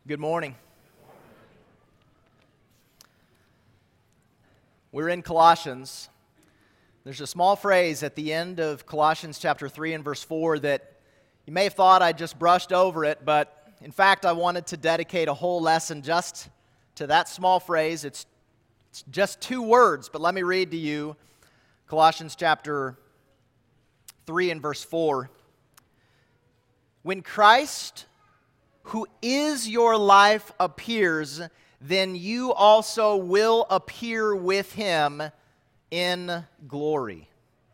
Good morning. We're in Colossians. There's a small phrase at the end of Colossians chapter 3 and verse 4 that you may have thought I just brushed over it, but in fact I wanted to dedicate a whole lesson just to that small phrase. It's just two words, but let me read to you Colossians chapter 3 and verse 4. When Christ, who is your life, appears, then you also will appear with him in glory.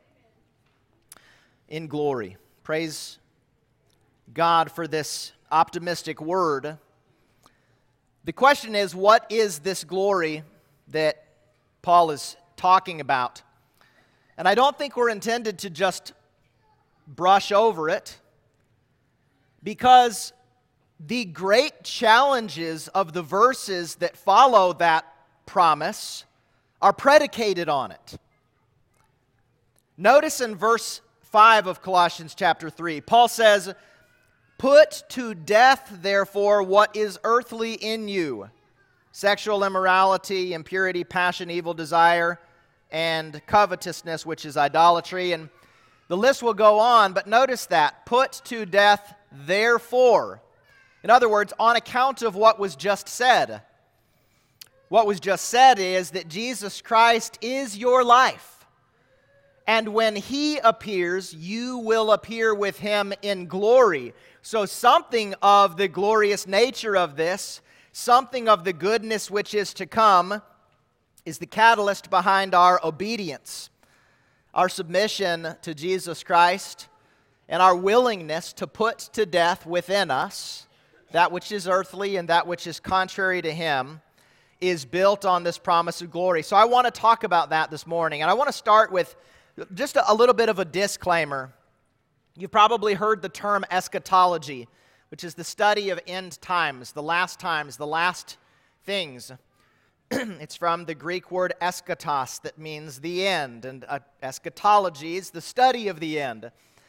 In glory. Praise God for this optimistic word. The question is, what is this glory that Paul is talking about? And I don't think we're intended to just brush over it, because the great challenges of the verses that follow that promise are predicated on it. Notice in verse 5 of Colossians chapter 3, Paul says, "Put to death, therefore, what is earthly in you, sexual immorality, impurity, passion, evil desire, and covetousness, which is idolatry." And the list will go on, but notice that, put to death, therefore. In other words, on account of what was just said. What was just said is that Jesus Christ is your life. And when He appears, you will appear with Him in glory. So something of the glorious nature of this, something of the goodness which is to come, is the catalyst behind our obedience, our submission to Jesus Christ, and our willingness to put to death within us that which is earthly and that which is contrary to Him, is built on this promise of glory. So I want to talk about that this morning. And I want to start with just a little bit of a disclaimer. You've probably heard the term eschatology, which is the study of end times, the last things. It's from the Greek word eschatos, that means the end. And eschatology is the study of the end.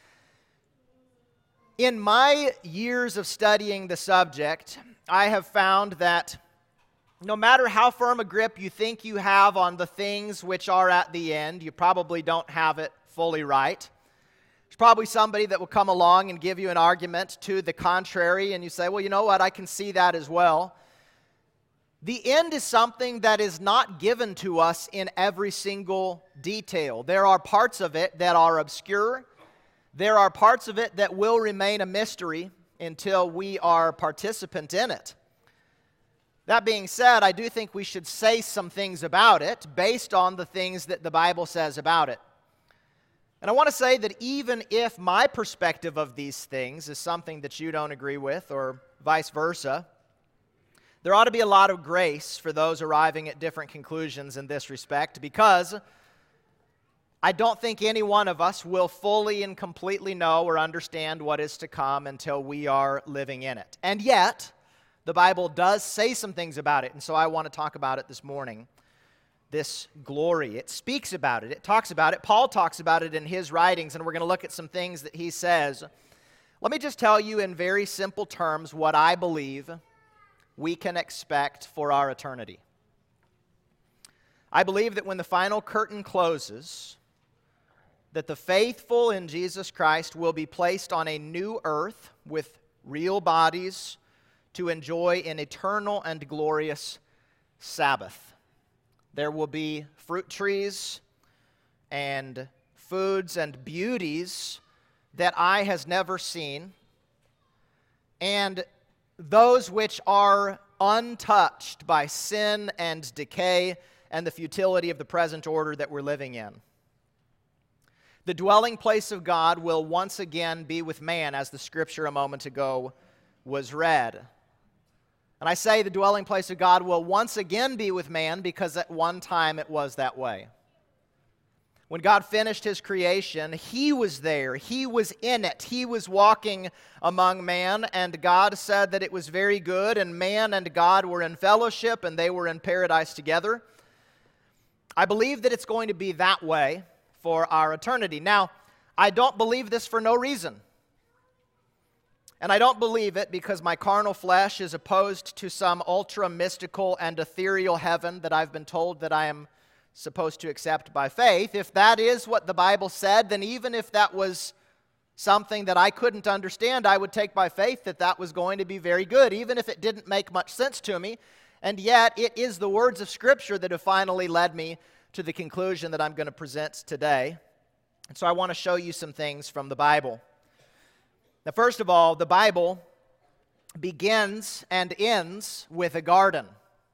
In my years of studying the subject, I have found that no matter how firm a grip you think you have on the things which are at the end, you probably don't have it fully right. There's probably somebody that will come along and give you an argument to the contrary, and you say, well, you know what, I can see that as well. The end is something that is not given to us in every single detail. There are parts of it that are obscure. There are parts of it that will remain a mystery until we are participant in it. That being said, I do think we should say some things about it based on the things that the Bible says about it. And I want to say that even if my perspective of these things is something that you don't agree with, or vice versa, there ought to be a lot of grace for those arriving at different conclusions in this respect, because I don't think any one of us will fully and completely know or understand what is to come until we are living in it. And yet, the Bible does say some things about it, and so I want to talk about it this morning. This glory, it speaks about it, it talks about it. Paul talks about it in his writings, and we're going to look at some things that he says. Let me just tell you in very simple terms what I believe we can expect for our eternity. I believe that when the final curtain closes, that the faithful in Jesus Christ will be placed on a new earth with real bodies to enjoy an eternal and glorious Sabbath. There will be fruit trees and foods and beauties that eye has never seen, and those which are untouched by sin and decay and the futility of the present order that we're living in. The dwelling place of God will once again be with man, as the scripture a moment ago was read. And I say the dwelling place of God will once again be with man because at one time it was that way. When God finished His creation, He was there. He was in it. He was walking among man, and God said that it was very good, and man and God were in fellowship, and they were in paradise together. I believe that it's going to be that way for our eternity. Now, I don't believe this for no reason. And I don't believe it because my carnal flesh is opposed to some ultra-mystical and ethereal heaven that I've been told that I am supposed to accept by faith. If that is what the Bible said, then even if that was something that I couldn't understand, I would take by faith that that was going to be very good, even if it didn't make much sense to me. And yet, it is the words of Scripture that have finally led me to the conclusion that I'm going to present today. And so I want to show you some things from the Bible. Now, first of all, the Bible begins and ends with a garden.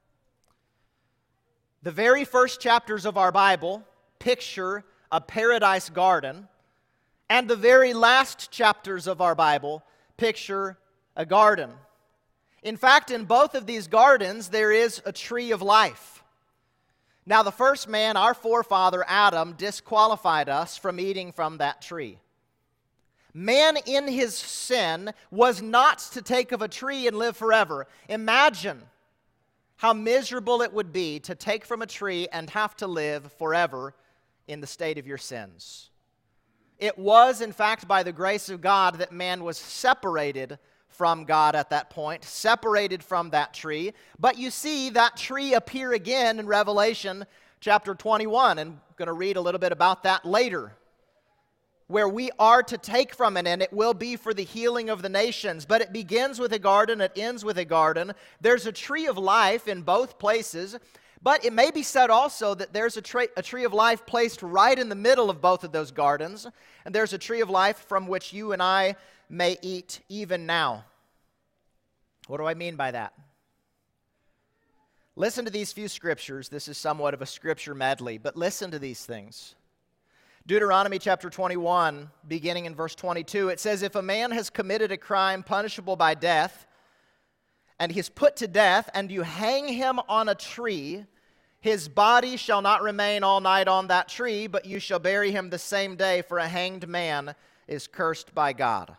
The very first chapters of our Bible picture a paradise garden, and the very last chapters of our Bible picture a garden. In fact, in both of these gardens, there is a tree of life. Now, the first man, our forefather Adam, disqualified us from eating from that tree. Man in his sin was not to take of a tree and live forever. Imagine how miserable it would be to take from a tree and have to live forever in the state of your sins. It was, in fact, by the grace of God that man was separated from God at that point, separated from that tree. But you see that tree appear again in Revelation chapter 21, and I'm going to read a little bit about that later, where we are to take from it, and it will be for the healing of the nations. But it begins with a garden, it ends with a garden. There's a tree of life in both places, but it may be said also that there's a tree of life placed right in the middle of both of those gardens, and there's a tree of life from which you and I may eat even now. What do I mean by that? Listen to these few scriptures. This is somewhat of a scripture medley, but listen to these things. Deuteronomy chapter 21, beginning in verse 22, it says, "If a man has committed a crime punishable by death, and he is put to death, and you hang him on a tree, his body shall not remain all night on that tree, but you shall bury him the same day, for a hanged man is cursed by God."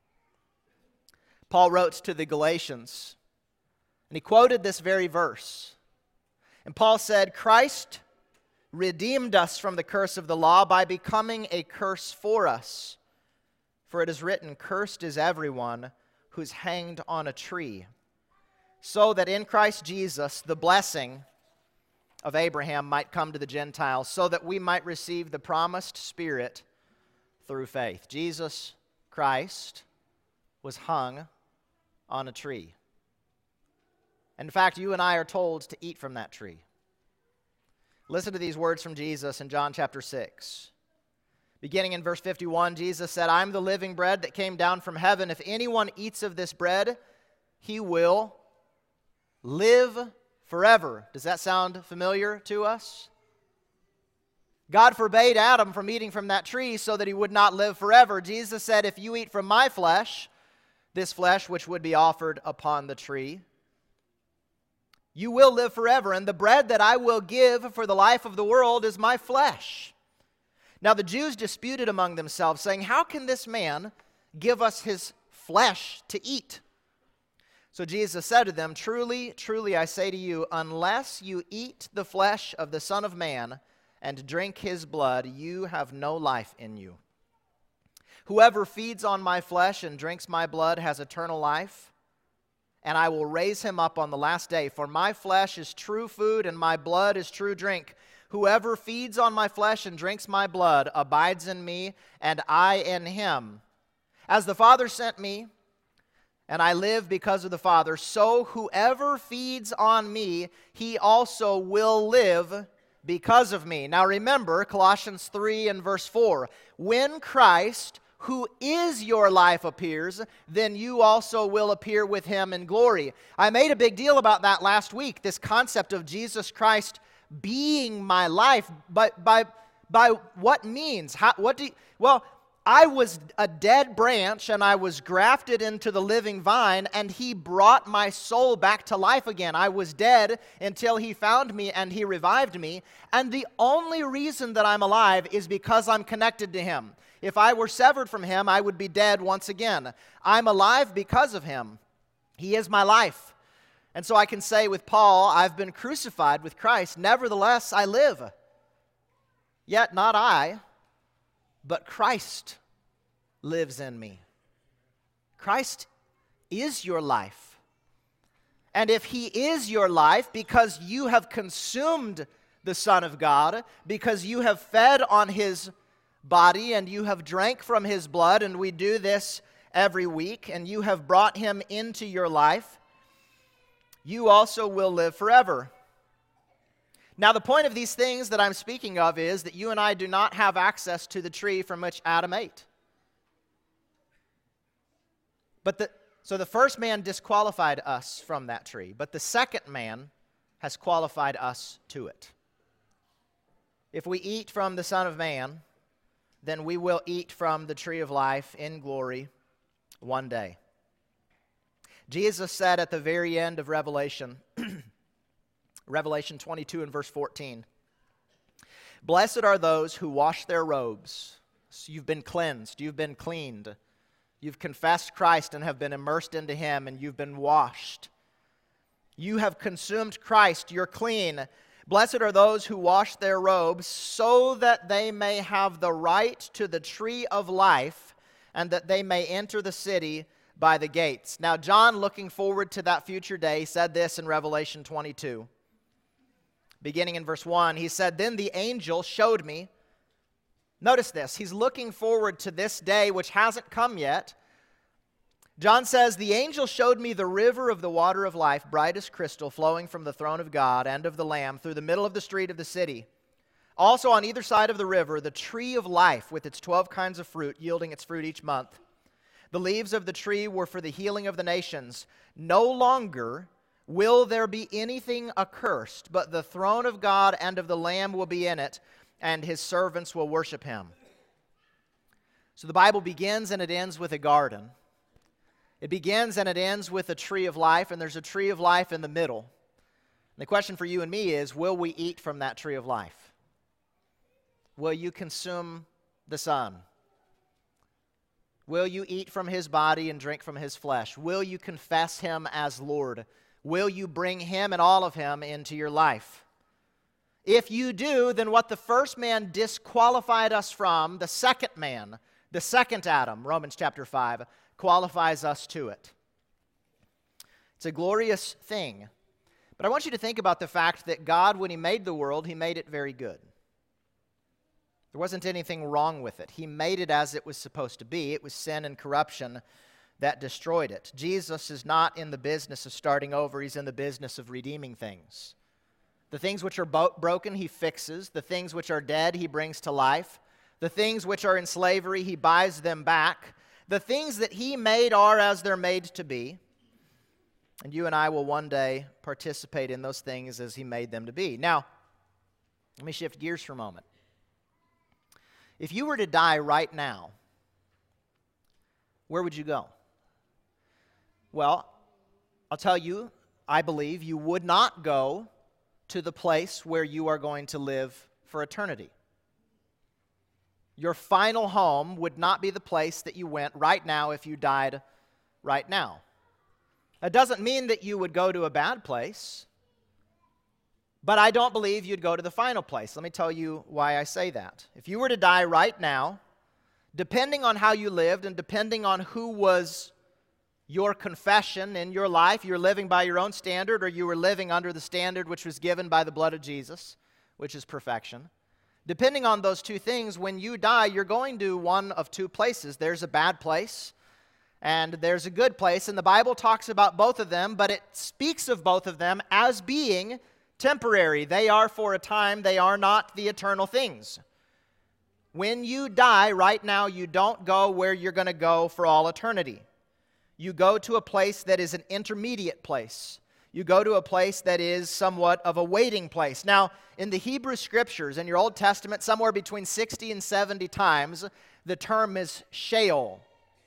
Paul wrote to the Galatians, and he quoted this very verse. And Paul said, "Christ redeemed us from the curse of the law by becoming a curse for us. For it is written, 'Cursed is everyone who's hanged on a tree,' so that in Christ Jesus the blessing of Abraham might come to the Gentiles, so that we might receive the promised Spirit through faith." Jesus Christ was hung on a tree. In fact, you and I are told to eat from that tree. Listen to these words from Jesus in John chapter 6. Beginning in verse 51, Jesus said, "I'm the living bread that came down from heaven. If anyone eats of this bread, he will live forever." Does that sound familiar to us? God forbade Adam from eating from that tree so that he would not live forever. Jesus said, "If you eat from my flesh, this flesh which would be offered upon the tree, you will live forever, and the bread that I will give for the life of the world is my flesh." Now the Jews disputed among themselves, saying, "How can this man give us his flesh to eat?" So Jesus said to them, "Truly, truly, I say to you, unless you eat the flesh of the Son of Man and drink his blood, you have no life in you. Whoever feeds on my flesh and drinks my blood has eternal life, and I will raise him up on the last day. For my flesh is true food, and my blood is true drink. Whoever feeds on my flesh and drinks my blood abides in me, and I in him. As the Father sent me, and I live because of the Father, so whoever feeds on me, he also will live because of me." Now remember, Colossians 3 and verse 4, "When Christ, who is your life, appears, then you also will appear with him in glory." I made a big deal about that last week, this concept of Jesus Christ being my life. But by what means? Well, I was a dead branch, and I was grafted into the living vine, and he brought my soul back to life again. I was dead until he found me, and he revived me. And the only reason that I'm alive is because I'm connected to him. If I were severed from him, I would be dead once again. I'm alive because of him. He is my life. And so I can say with Paul, "I've been crucified with Christ. Nevertheless, I live. Yet not I, but Christ lives in me." Christ is your life. And if he is your life because you have consumed the Son of God, because you have fed on his body and you have drank from his blood, and we do this every week, and you have brought him into your life, you also will live forever. Now, the point of these things that I'm speaking of is that you and I do not have access to the tree from which Adam ate. So the first man disqualified us from that tree, but the second man has qualified us to it. If we eat from the Son of Man, then we will eat from the tree of life in glory one day. Jesus said at the very end of Revelation, Revelation 22 and verse 14, "Blessed are those who wash their robes." So you've been cleansed, you've been cleaned. You've confessed Christ and have been immersed into him, and you've been washed. You have consumed Christ, you're clean. Blessed are those who wash their robes so that they may have the right to the tree of life and that they may enter the city by the gates. Now, John, looking forward to that future day, said this in Revelation 22. Beginning in verse 1, he said, "Then the angel showed me." Notice this. He's looking forward to this day which hasn't come yet. John says, "The angel showed me the river of the water of life, bright as crystal, flowing from the throne of God and of the Lamb through the middle of the street of the city. Also on either side of the river, the tree of life with its 12 kinds of fruit, yielding its fruit each month. The leaves of the tree were for the healing of the nations. No longer will there be anything accursed, but the throne of God and of the Lamb will be in it, and his servants will worship him." So the Bible begins and it ends with a garden. It begins and it ends with a tree of life, and there's a tree of life in the middle. And the question for you and me is, will we eat from that tree of life? Will you consume the Son? Will you eat from his body and drink from his flesh? Will you confess him as Lord? Will you bring him and all of him into your life? If you do, then what the first man disqualified us from, the second man, the second Adam, Romans chapter 5, qualifies us to it. It's a glorious thing. But I want you to think about the fact that God, when he made the world, he made it very good. There wasn't anything wrong with it. He made it as it was supposed to be. It was sin and corruption that destroyed it. Jesus is not in the business of starting over. He's in the business of redeeming things. The things which are broken, he fixes. The things which are dead, he brings to life. The things which are in slavery, he buys them back. The things that he made are as they're made to be. And you and I will one day participate in those things as he made them to be. Now, let me shift gears for a moment. If you were to die right now, where would you go? Well, I'll tell you, I believe you would not go to the place where you are going to live for eternity. Your final home would not be the place that you went right now if you died right now. That doesn't mean that you would go to a bad place, but I don't believe you'd go to the final place. Let me tell you why I say that. If you were to die right now, depending on how you lived and depending on who was your confession in your life, you're living by your own standard or you were living under the standard which was given by the blood of Jesus, which is perfection. Depending on those two things, when you die, you're going to one of two places. There's a bad place and there's a good place, and the Bible talks about both of them, but it speaks of both of them as being temporary. They are for a time, they are not the eternal things. When you die right now, you don't go where you're going to go for all eternity. You go to a place that is an intermediate place. You go to a place that is somewhat of a waiting place. Now, in the Hebrew Scriptures, in your Old Testament, somewhere between 60 and 70 times, the term is Sheol.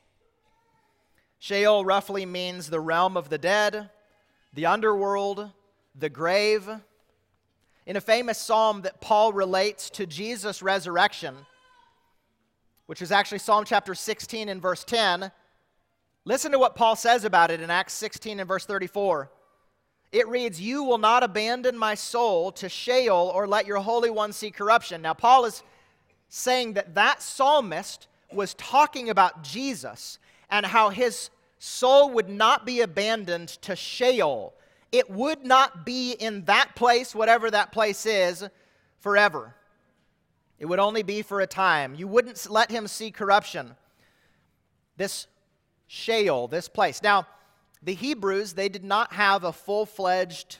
Sheol roughly means the realm of the dead, the underworld, the grave. In a famous psalm that Paul relates to Jesus' resurrection, which is actually Psalm chapter 16 and verse 10, listen to what Paul says about it in Acts 16 and verse 34. It reads, "You will not abandon my soul to Sheol or let your Holy One see corruption." Now, Paul is saying that that psalmist was talking about Jesus and how his soul would not be abandoned to Sheol. It would not be in that place, whatever that place is, forever. It would only be for a time. You wouldn't let him see corruption. This Sheol, this place. Now, the Hebrews, they did not have a full-fledged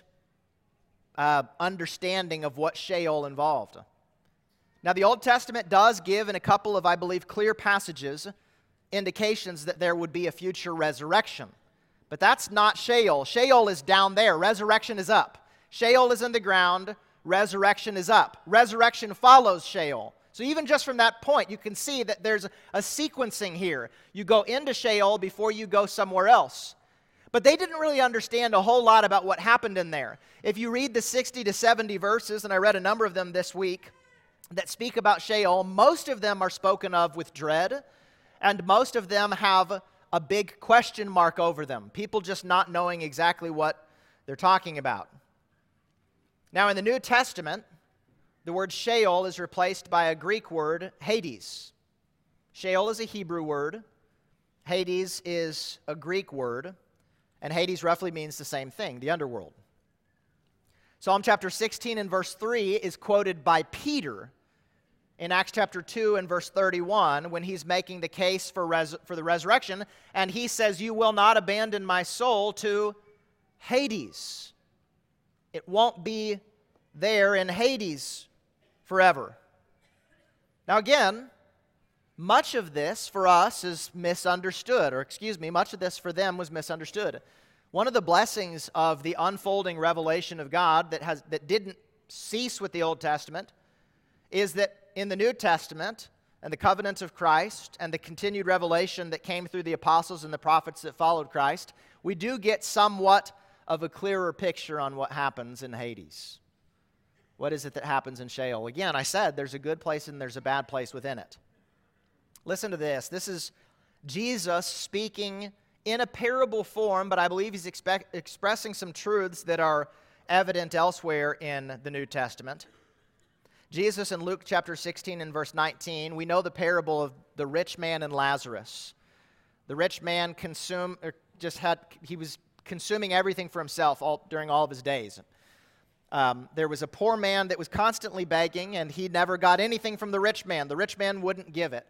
understanding of what Sheol involved. Now, the Old Testament does give, in a couple of, I believe, clear passages, indications that there would be a future resurrection. But that's not Sheol. Sheol is down there. Resurrection is up. Sheol is in the ground. Resurrection is up. Resurrection follows Sheol. So even just from that point, you can see that there's a sequencing here. You go into Sheol before you go somewhere else. But they didn't really understand a whole lot about what happened in there. If you read the 60 to 70 verses, and I read a number of them this week, that speak about Sheol, most of them are spoken of with dread, and most of them have a big question mark over them. People just not knowing exactly what they're talking about. Now, in the New Testament, the word Sheol is replaced by a Greek word, Hades. Sheol is a Hebrew word. Hades is a Greek word. And Hades roughly means the same thing, the underworld. Psalm chapter 16 and verse 3 is quoted by Peter in Acts chapter 2 and verse 31 when he's making the case for the resurrection. And he says, "You will not abandon my soul to Hades." It won't be there in Hades forever. Now again, much of this for us is misunderstood, much of this for them was misunderstood. One of the blessings of the unfolding revelation of God that didn't cease with the Old Testament is that in the New Testament and the covenants of Christ and the continued revelation that came through the apostles and the prophets that followed Christ, we do get somewhat of a clearer picture on what happens in Hades. What is it that happens in Sheol? Again, I said there's a good place and there's a bad place within it. Listen to this. This is Jesus speaking in a parable form, but I believe he's expressing some truths that are evident elsewhere in the New Testament. Jesus in Luke chapter 16 and verse 19, we know the parable of the rich man and Lazarus. The rich man he was consuming everything for himself during all of his days. There was a poor man that was constantly begging, and he never got anything from the rich man. The rich man wouldn't give it.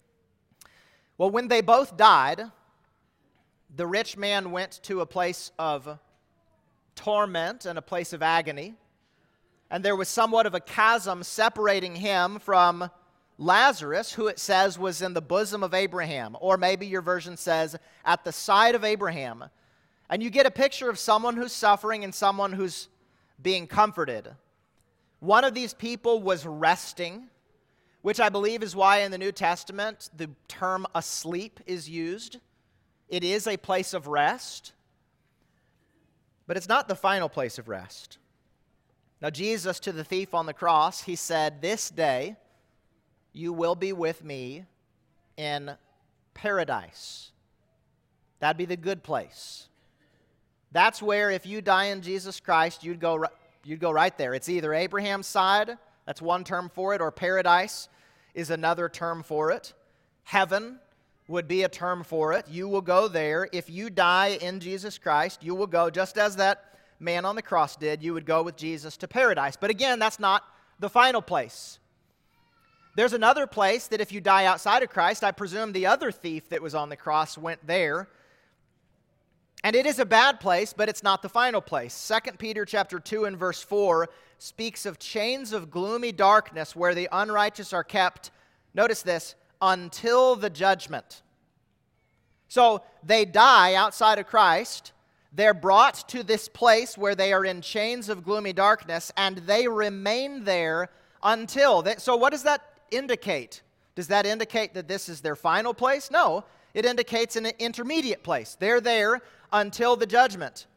Well, when they both died, the rich man went to a place of torment and a place of agony, and there was somewhat of a chasm separating him from Lazarus, who it says was in the bosom of Abraham, or maybe your version says at the side of Abraham. And you get a picture of someone who's suffering and someone who's being comforted. One of these people was resting, which I believe is why in the New Testament the term asleep is used. It is a place of rest, but it's not the final place of rest. Now, Jesus, to the thief on the cross, he said, "This day you will be with me in paradise." That'd be the good place. That's where, if you die in Jesus Christ, you'd go right there. It's either Abraham's side, that's one term for it, or paradise is another term for it. Heaven would be a term for it. You will go there. If you die in Jesus Christ, you will go, just as that man on the cross did, you would go with Jesus to paradise. But again, that's not the final place. There's another place that if you die outside of Christ, I presume the other thief that was on the cross went there. And it is a bad place, but it's not the final place. 2 Peter chapter 2 and verse 4 speaks of chains of gloomy darkness where the unrighteous are kept, notice this, until the judgment. So they die outside of Christ. They're brought to this place where they are in chains of gloomy darkness, and they remain there until. So what does that indicate? Does that indicate that this is their final place? No, it indicates an intermediate place. They're there until the judgment.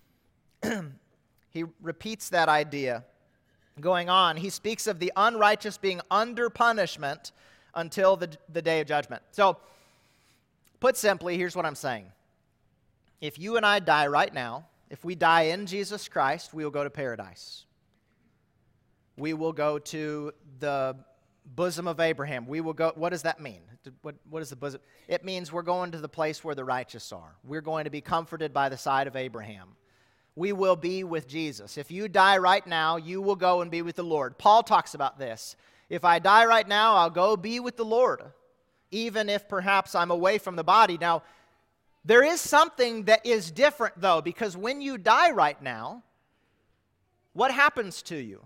He repeats that idea. Going on, he speaks of the unrighteous being under punishment until the day of judgment. So, put simply, here's what I'm saying. If you and I die right now, if we die in Jesus Christ, we will go to paradise. We will go to the bosom of Abraham. We will go. What does that mean? What is the bosom? It means we're going to the place where the righteous are. We're going to be comforted by the side of Abraham. We will be with Jesus. If you die right now, you will go and be with the Lord. Paul talks about this. If I die right now, I'll go be with the Lord, even if perhaps I'm away from the body. Now, there is something that is different, though, because when you die right now, what happens to you?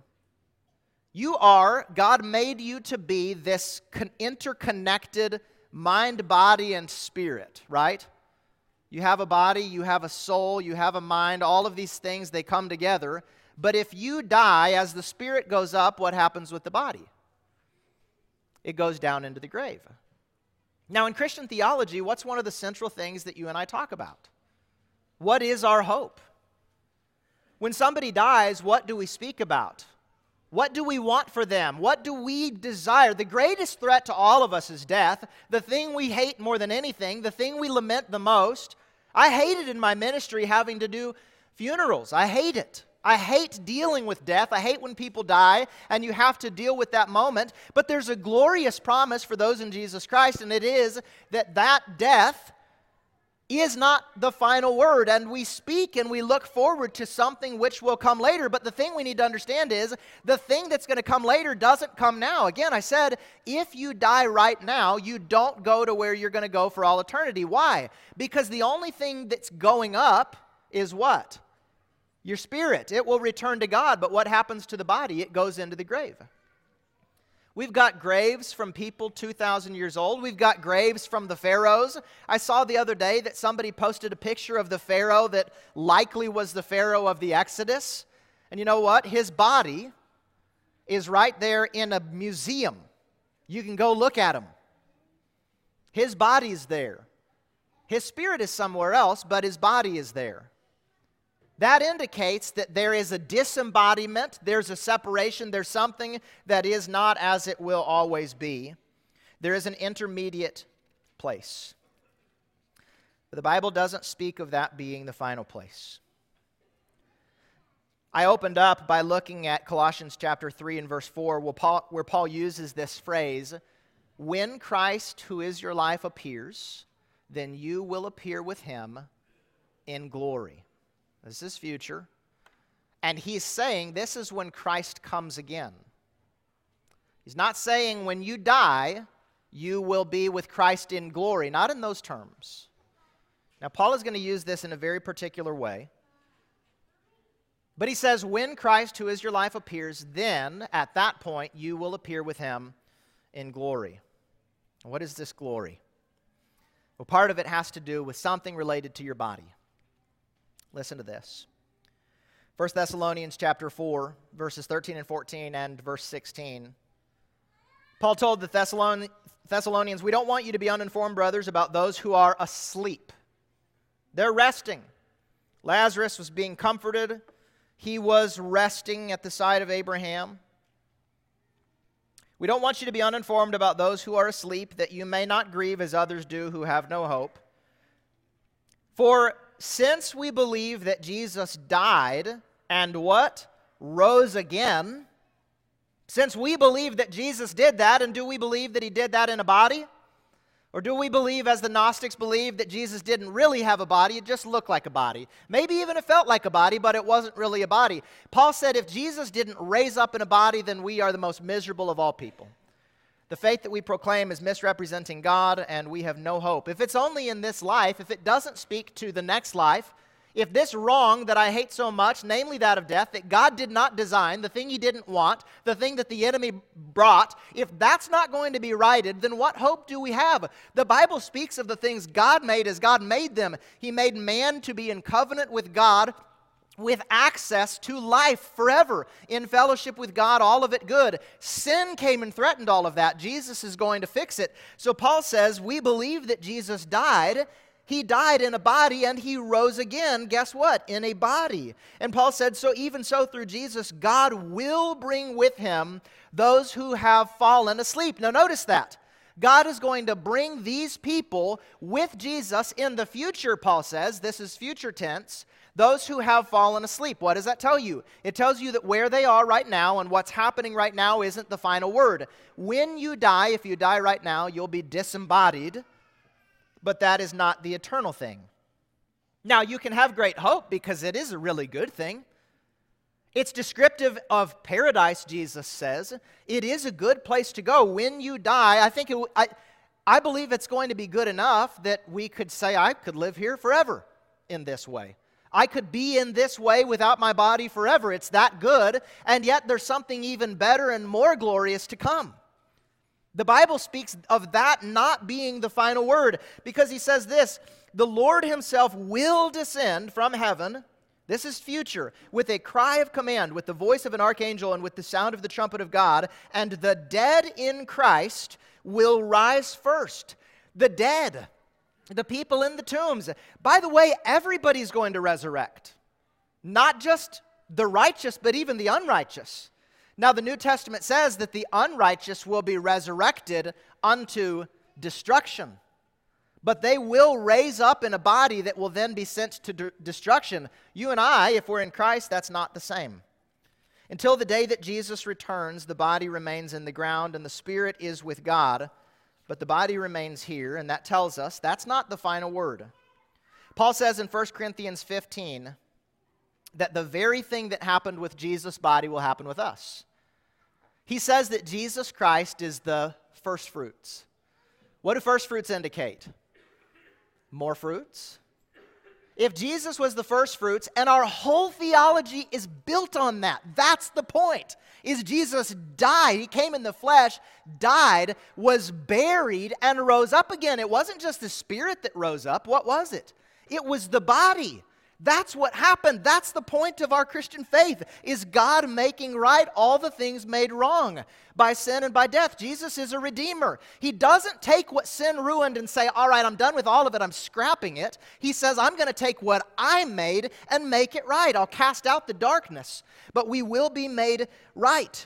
God made you to be this interconnected mind, body, and spirit, right? You have a body, you have a soul, you have a mind, all of these things, they come together. But if you die, as the spirit goes up, what happens with the body? It goes down into the grave. Now, in Christian theology, what's one of the central things that you and I talk about? What is our hope? When somebody dies, what do we speak about? What do we want for them? What do we desire? The greatest threat to all of us is death, the thing we hate more than anything, the thing we lament the most. I hate it in my ministry having to do funerals. I hate it. I hate dealing with death. I hate when people die and you have to deal with that moment. But there's a glorious promise for those in Jesus Christ, and it is that death is not the final word, and we speak and we look forward to something which will come later. But the thing we need to understand is the thing that's going to come later doesn't come now. Again, I said, if you die right now, you don't go to where you're going to go for all eternity. Why? Because the only thing that's going up is what? Your spirit. It will return to God, but what happens to the body? It goes into the grave. We've got graves from people 2,000 years old. We've got graves from the pharaohs. I saw the other day that somebody posted a picture of the pharaoh that likely was the pharaoh of the Exodus. And you know what? His body is right there in a museum. You can go look at him. His body's there. His spirit is somewhere else, but his body is there. That indicates that there is a disembodiment, there's a separation, there's something that is not as it will always be. There is an intermediate place. But the Bible doesn't speak of that being the final place. I opened up by looking at Colossians chapter 3 and verse 4, where Paul uses this phrase, "When Christ, who is your life, appears, then you will appear with him in glory." This is future. And he's saying this is when Christ comes again. He's not saying when you die, you will be with Christ in glory. Not in those terms. Now, Paul is going to use this in a very particular way. But he says, when Christ, who is your life, appears, then, at that point, you will appear with him in glory. What is this glory? Well, part of it has to do with something related to your body. Listen to this. 1 Thessalonians chapter 4, verses 13 and 14 and verse 16. Paul told the Thessalonians, "We don't want you to be uninformed, brothers, about those who are asleep." They're resting. Lazarus was being comforted. He was resting at the side of Abraham. "We don't want you to be uninformed about those who are asleep, that you may not grieve as others do who have no hope. For since we believe that Jesus died and what? Rose again. Since we believe that Jesus did that, and do we believe that he did that in a body? Or do we believe, as the Gnostics believed, that Jesus didn't really have a body, it just looked like a body? Maybe even it felt like a body, but it wasn't really a body. Paul said if Jesus didn't raise up in a body, then we are the most miserable of all people. The faith that we proclaim is misrepresenting God, and we have no hope. If it's only in this life, if it doesn't speak to the next life, if this wrong that I hate so much, namely that of death, that God did not design, the thing he didn't want, the thing that the enemy brought, if that's not going to be righted, then what hope do we have? The Bible speaks of the things God made as God made them. He made man to be in covenant with God, with access to life forever, in fellowship with God, all of it good. Sin came and threatened all of that. Jesus is going to fix it. So Paul says, we believe that Jesus died. He died in a body and he rose again. Guess what? In a body. And Paul said, so even so through Jesus, God will bring with him those who have fallen asleep. Now notice that. God is going to bring these people with Jesus in the future, Paul says. This is future tense. Those who have fallen asleep. What does that tell you? It tells you that where they are right now and what's happening right now isn't the final word. When you die, if you die right now, you'll be disembodied, but that is not the eternal thing. Now, you can have great hope because it is a really good thing. It's descriptive of paradise, Jesus says. It is a good place to go. When you die, I believe it's going to be good enough that we could say, I could live here forever in this way. I could be in this way without my body forever. It's that good, and yet there's something even better and more glorious to come. The Bible speaks of that not being the final word because he says this, the Lord himself will descend from heaven, this is future, with a cry of command, with the voice of an archangel, and with the sound of the trumpet of God, and the dead in Christ will rise first. The dead, the people in the tombs. By the way, everybody's going to resurrect. Not just the righteous, but even the unrighteous. Now, the New Testament says that the unrighteous will be resurrected unto destruction. But they will raise up in a body that will then be sent to destruction. You and I, if we're in Christ, that's not the same. Until the day that Jesus returns, the body remains in the ground and the spirit is with God, but the body remains here, and that tells us that's not the final word. Paul says in 1 Corinthians 15 that the very thing that happened with Jesus' body will happen with us. He says that Jesus Christ is the first fruits. What do first fruits indicate? More fruits. If Jesus was the first fruits, and our whole theology is built on that, that's the point, is Jesus died, he came in the flesh, died, was buried, and rose up again. It wasn't just the spirit that rose up. What was it? It was the body. That's what happened. That's the point of our Christian faith, is God making right all the things made wrong by sin and by death. Jesus is a redeemer. He doesn't take what sin ruined and say, all right, I'm done with all of it, I'm scrapping it. He says, I'm going to take what I made and make it right. I'll cast out the darkness, but we will be made right.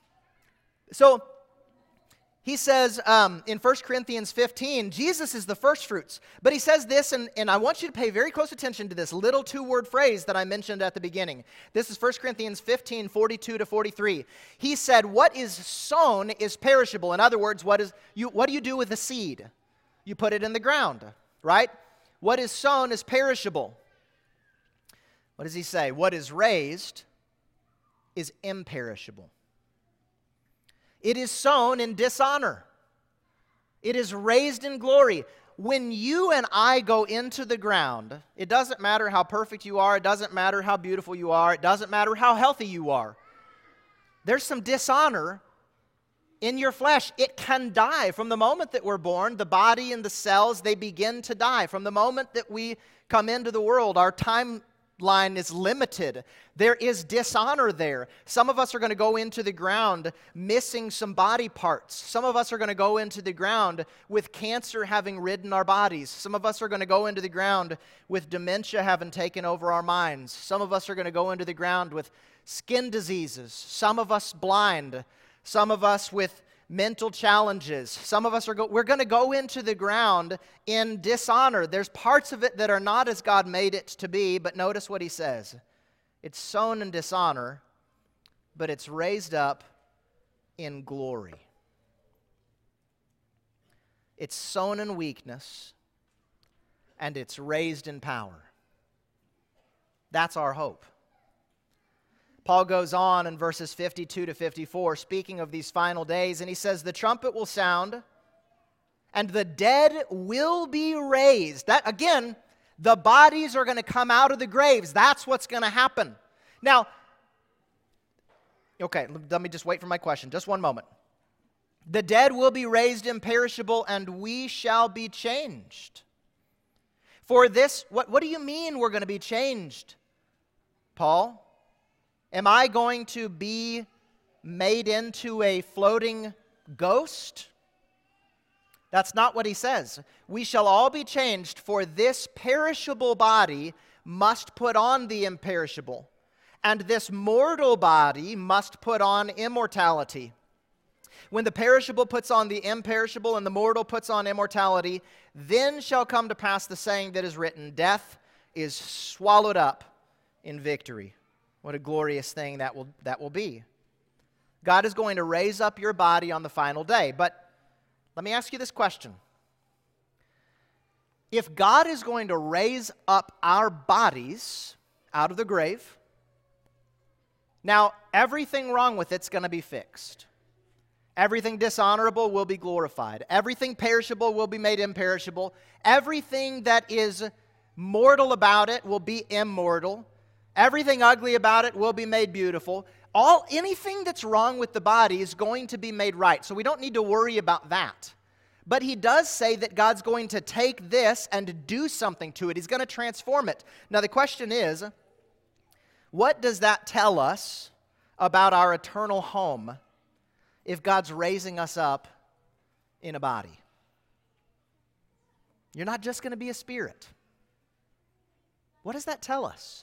So, he says in 1 Corinthians 15, Jesus is the first fruits. But he says this, and I want you to pay very close attention to this little two-word phrase that I mentioned at the beginning. This is 1 Corinthians 15, 42 to 43. He said, what is sown is perishable. In other words, what do you do with the seed? You put it in the ground, right? What is sown is perishable. What does he say? What is raised is imperishable. It is sown in dishonor. It is raised in glory. When you and I go into the ground, it doesn't matter how perfect you are, it doesn't matter how beautiful you are, it doesn't matter how healthy you are. There's some dishonor in your flesh. It can die. From the moment that we're born, the body and the cells, they begin to die. From the moment that we come into the world, our timeline is limited. There is dishonor there. Some of us are going to go into the ground missing some body parts. Some of us are going to go into the ground with cancer having ridden our bodies. Some of us are going to go into the ground with dementia having taken over our minds. Some of us are going to go into the ground with skin diseases. Some of us blind. Some of us with mental challenges. Some of us we're going to go into the ground in dishonor. There's parts of it that are not as God made it to be, but notice what he says. It's sown in dishonor, but it's raised up in glory. It's sown in weakness, and it's raised in power. That's our hope. Paul goes on in verses 52 to 54, speaking of these final days, and he says, the trumpet will sound, and the dead will be raised. That, again, the bodies are going to come out of the graves. That's what's going to happen. Now, okay, let me just wait for my question. Just one moment. The dead will be raised imperishable, and we shall be changed. For this, what do you mean we're going to be changed, Paul? Am I going to be made into a floating ghost? That's not what he says. We shall all be changed, for this perishable body must put on the imperishable, and this mortal body must put on immortality. When the perishable puts on the imperishable and the mortal puts on immortality, then shall come to pass the saying that is written, death is swallowed up in victory. What a glorious thing that will be. God is going to raise up your body on the final day. But let me ask you this question. If God is going to raise up our bodies out of the grave, now everything wrong with it's going to be fixed. Everything dishonorable will be glorified. Everything perishable will be made imperishable. Everything that is mortal about it will be immortal. Everything ugly about it will be made beautiful. Anything that's wrong with the body is going to be made right. So we don't need to worry about that. But he does say that God's going to take this and do something to it. He's going to transform it. Now the question is, what does that tell us about our eternal home if God's raising us up in a body? You're not just going to be a spirit. What does that tell us?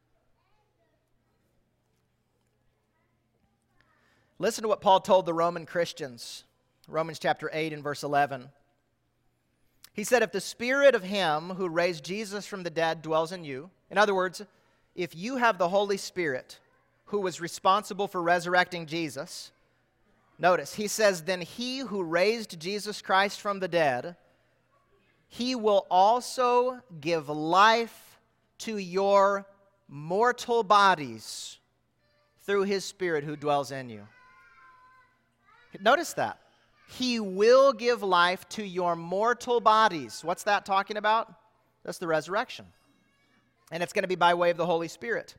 Listen to what Paul told the Roman Christians. Romans chapter 8 and verse 11. He said, if the spirit of him who raised Jesus from the dead dwells in you, in other words, if you have the Holy Spirit who was responsible for resurrecting Jesus, notice, he says, then he who raised Jesus Christ from the dead, he will also give life to your mortal bodies through his Spirit who dwells in you. Notice that. He will give life to your mortal bodies. What's that talking about? That's the resurrection. And it's going to be by way of the Holy Spirit.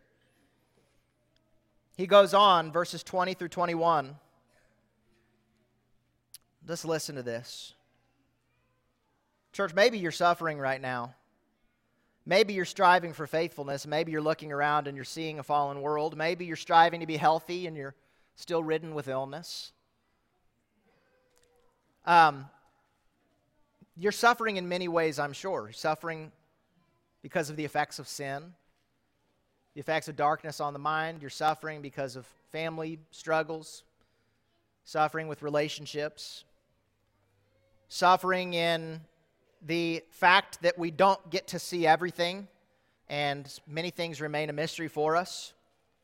He goes on, verses 20 through 21. Just listen to this. Church, maybe you're suffering right now. Maybe you're striving for faithfulness. Maybe you're looking around and you're seeing a fallen world. Maybe you're striving to be healthy and you're still ridden with illness. You're suffering in many ways, I'm sure. You're suffering because of the effects of sin, the effects of darkness on the mind. You're suffering because of family struggles, suffering with relationships, suffering in the fact that we don't get to see everything, and many things remain a mystery for us.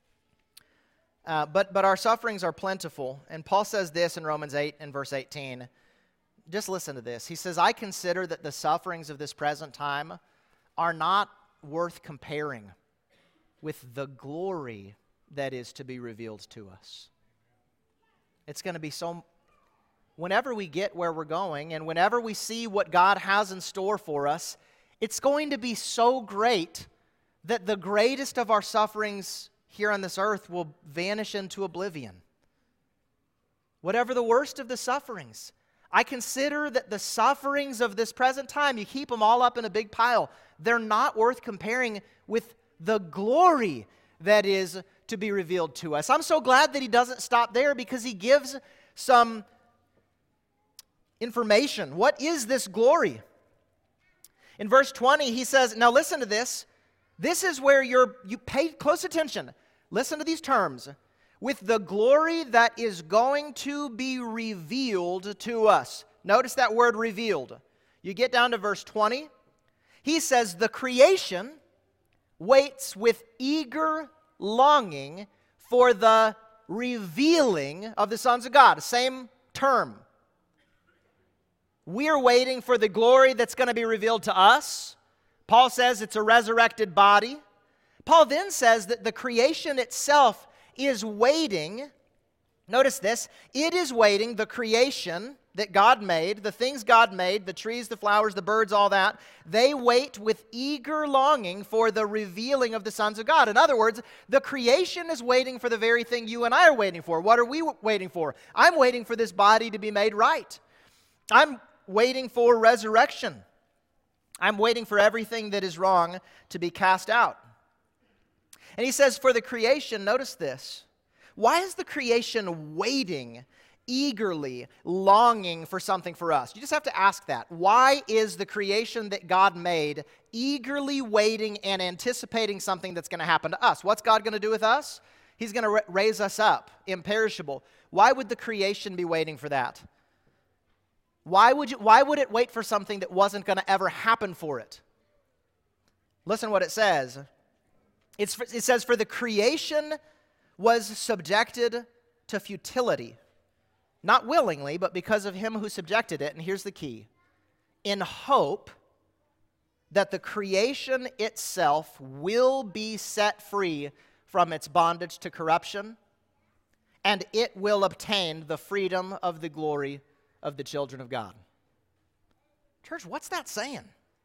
But our sufferings are plentiful. And Paul says this in Romans 8 and verse 18. Just listen to this. He says, I consider that the sufferings of this present time are not worth comparing with the glory that is to be revealed to us. It's going to be so... Whenever we get where we're going and whenever we see what God has in store for us, it's going to be so great that the greatest of our sufferings here on this earth will vanish into oblivion. Whatever the worst of the sufferings, I consider that the sufferings of this present time, you keep them all up in a big pile, they're not worth comparing with the glory that is to be revealed to us. I'm so glad that he doesn't stop there because he gives some information. What is this glory? In verse 20, he says, now listen to this. This is where you pay close attention. Listen to these terms. With the glory that is going to be revealed to us. Notice that word revealed. You get down to verse 20. He says, the creation waits with eager longing for the revealing of the sons of God. Same term. We are waiting for the glory that's going to be revealed to us. Paul says it's a resurrected body. Paul then says that the creation itself is waiting. Notice this. It is waiting, the creation that God made, the things God made, the trees, the flowers, the birds, all that, they wait with eager longing for the revealing of the sons of God. In other words, the creation is waiting for the very thing you and I are waiting for. What are we waiting for? I'm waiting for this body to be made right. I'm waiting for resurrection. I'm waiting for everything that is wrong to be cast out. And he says, for the creation, notice this. Why is the creation waiting, eagerly, longing for something for us? You just have to ask that. Why is the creation that God made eagerly waiting and anticipating something that's going to happen to us? What's God going to do with us? He's going to raise us up, imperishable. Why would the creation be waiting for that? Why would it wait for something that wasn't going to ever happen for it? Listen what it says. It says, for the creation was subjected to futility. Not willingly, but because of him who subjected it. And here's the key. In hope that the creation itself will be set free from its bondage to corruption, and it will obtain the freedom of the glory of the children of God. Church, what's that saying?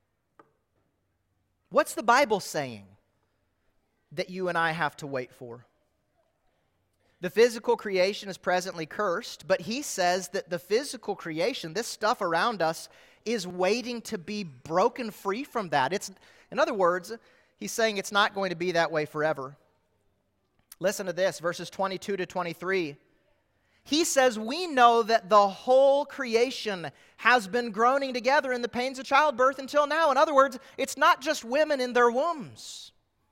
What's the Bible saying that you and I have to wait for? The physical creation is presently cursed, but he says that the physical creation, this stuff around us, is waiting to be broken free from that. In other words, he's saying it's not going to be that way forever. Listen to this, verses 22 to 23. He says, we know that the whole creation has been groaning together in the pains of childbirth until now. In other words, it's not just women in their wombs.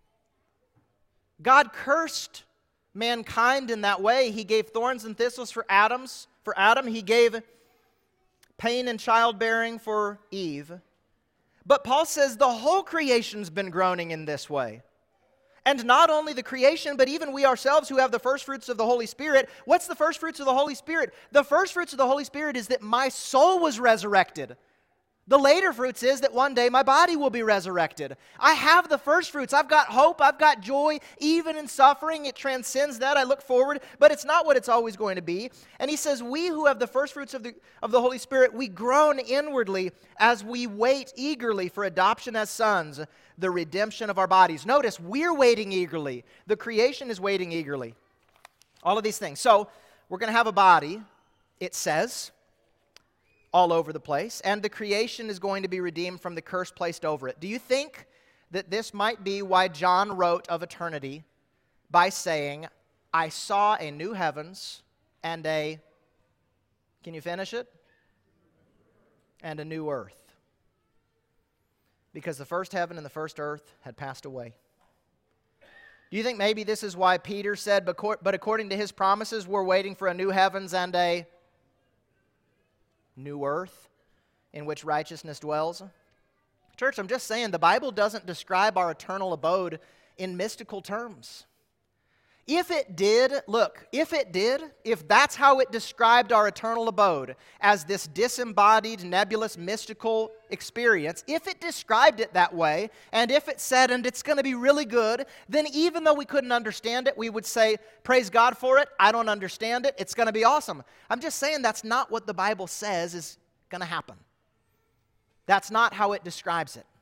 God cursed mankind in that way. He gave thorns and thistles for Adam. He gave pain and childbearing for Eve. But Paul says the whole creation's been groaning in this way. And not only the creation, but even we ourselves who have the first fruits of the Holy Spirit. What's the first fruits of the Holy Spirit? The first fruits of the Holy Spirit is that my soul was resurrected. The later fruits is that one day my body will be resurrected. I have the first fruits. I've got hope. I've got joy. Even in suffering, it transcends that. I look forward, but it's not what it's always going to be. And he says, we who have the first fruits of the Holy Spirit, we groan inwardly as we wait eagerly for adoption as sons, the redemption of our bodies. Notice, we're waiting eagerly. The creation is waiting eagerly. All of these things. So, we're going to have a body, it says, all over the place, and the creation is going to be redeemed from the curse placed over it. Do you think that this might be why John wrote of eternity by saying, I saw a new heavens and a, can you finish it? And a new earth. Because the first heaven and the first earth had passed away. Do you think maybe this is why Peter said, but according to his promises, we're waiting for a new heavens and a new earth in which righteousness dwells? Church, I'm just saying the Bible doesn't describe our eternal abode in mystical terms. If it did, if that's how it described our eternal abode as this disembodied, nebulous, mystical experience, if it described it that way, and if it said, and it's going to be really good, then even though we couldn't understand it, we would say, praise God for it, I don't understand it, it's going to be awesome. I'm just saying that's not what the Bible says is going to happen. That's not how it describes it.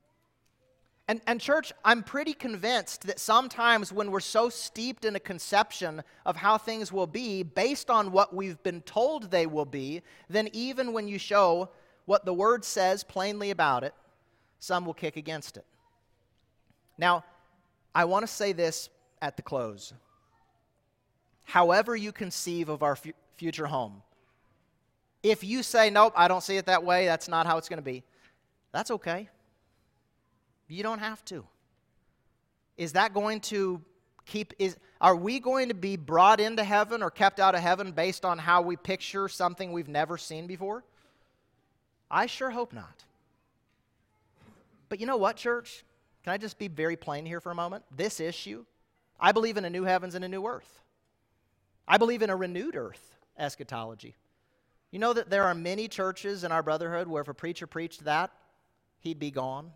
And church, I'm pretty convinced that sometimes when we're so steeped in a conception of how things will be based on what we've been told they will be, then even when you show what the Word says plainly about it, some will kick against it. Now, I want to say this at the close. However you conceive of our future home, if you say, nope, I don't see it that way, that's not how it's going to be, that's okay. You don't have to. Is that going to are we going to be brought into heaven or kept out of heaven based on how we picture something we've never seen before? I sure hope not. But you know what, church? Can I just be very plain here for a moment? This issue, I believe in a new heavens and a new earth. I believe in a renewed earth eschatology. You know that there are many churches in our brotherhood where if a preacher preached that, he'd be gone.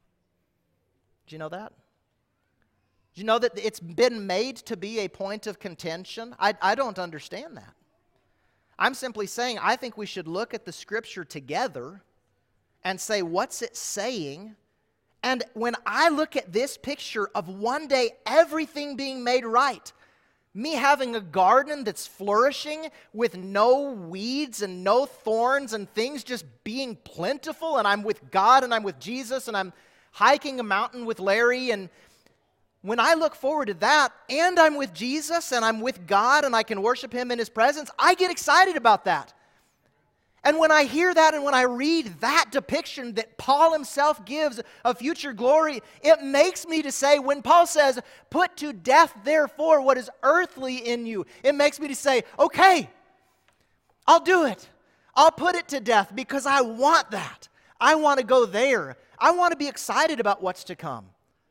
Do you know that? Do you know that it's been made to be a point of contention? I don't understand that. I'm simply saying I think we should look at the Scripture together and say, what's it saying? And when I look at this picture of one day everything being made right, me having a garden that's flourishing with no weeds and no thorns and things just being plentiful, and I'm with God and I'm with Jesus and I'm hiking a mountain with Larry, and when I look forward to that, and I'm with Jesus, and I'm with God, and I can worship Him in His presence, I get excited about that. And when I hear that, and when I read that depiction that Paul himself gives of future glory, it makes me to say, when Paul says, put to death, therefore, what is earthly in you, it makes me to say, okay, I'll do it. I'll put it to death because I want that. I want to go there. I want to be excited about what's to come.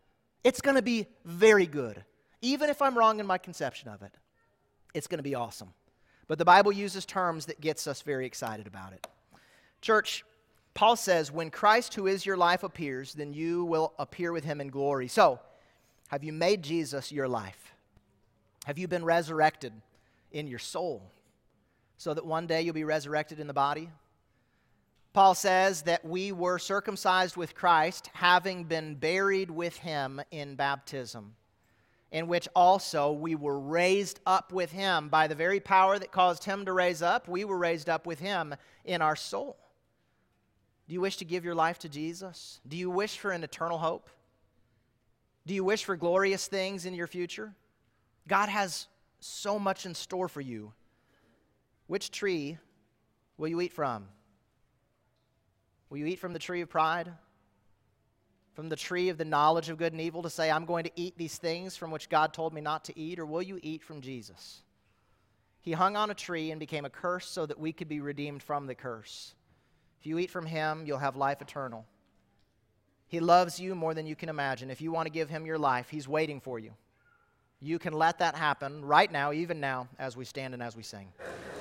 It's going to be very good. Even if I'm wrong in my conception of it, it's going to be awesome. But the Bible uses terms that gets us very excited about it. Church, Paul says, when Christ, who is your life, appears, then you will appear with him in glory. So, have you made Jesus your life? Have you been resurrected in your soul so that one day you'll be resurrected in the body? Paul says that we were circumcised with Christ, having been buried with him in baptism, in which also we were raised up with him. By the very power that caused him to raise up, we were raised up with him in our soul. Do you wish to give your life to Jesus? Do you wish for an eternal hope? Do you wish for glorious things in your future? God has so much in store for you. Which tree will you eat from? Will you eat from the tree of pride? From the tree of the knowledge of good and evil to say, I'm going to eat these things from which God told me not to eat? Or will you eat from Jesus? He hung on a tree and became a curse so that we could be redeemed from the curse. If you eat from him, you'll have life eternal. He loves you more than you can imagine. If you want to give him your life, he's waiting for you. You can let that happen right now, even now, as we stand and as we sing.